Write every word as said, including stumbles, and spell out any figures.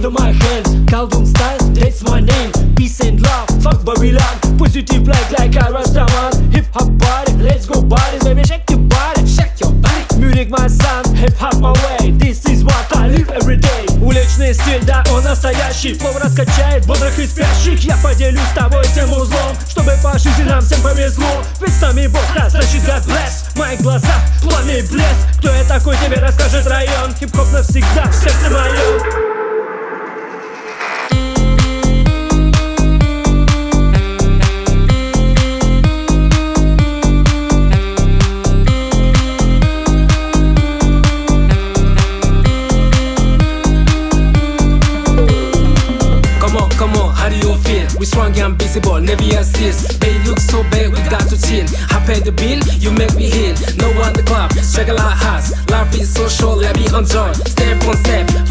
hold my hand. Kaldun style, that's my name. Peace and love, fuck Babylon. Positive like like I Rastaman. Hip hop body, let's go body. Baby shake your body, shake your body. Music my son, hip hop my way. This is what I live every day. Уличный стиль, да, он настоящий. Флоу раскачает бодрых и спящих. Я поделюсь с тобой тем узлом, чтобы по жизни нам всем повезло. Ведь с нами Бог раз, значит God bless. В моих глазах пламя блеск. Кто я такой, тебе расскажет район. Хип-хоп навсегда в сердце моем. We strong and visible, never assist. They look so bad, we got to chill. I pay the bill, you make me heal. No one the club, struggle our hearts. Life is so short, let me enjoy. Step on step,